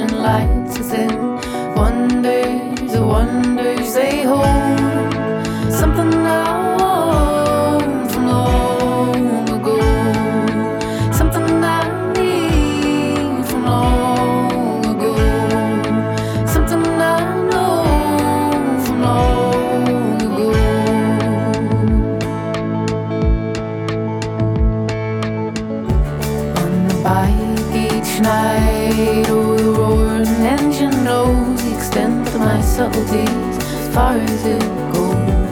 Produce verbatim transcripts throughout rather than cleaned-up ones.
shining lights within. Wonders, the wonders they hold. Something I want from long ago. Something I need from long ago. Something I know from long ago. On the bike each night, oh, the roaring engine knows the extent of my subtleties as far as it goes.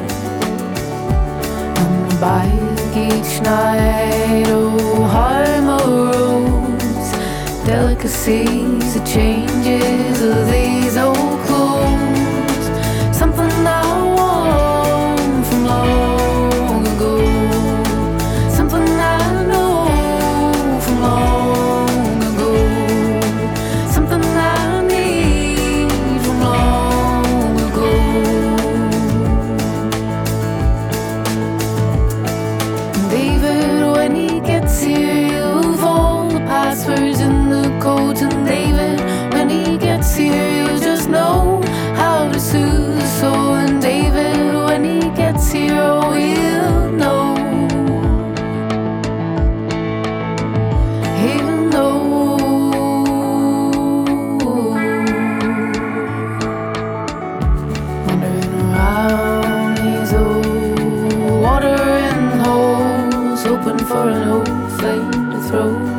On the bike each night, oh, Harmo roads, delicacies, the changes of these old clothes. Something I want from long ago. Something I know from long ago. Something I need from long ago. David, when he gets here, you'll fold the passwords in the codes. And David, when he gets here, you'll just know how to soothe the soul. And David, when he gets here, oh, he'll know. He'll know. Wandering around these old watering holes, hoping for an old flame to throw.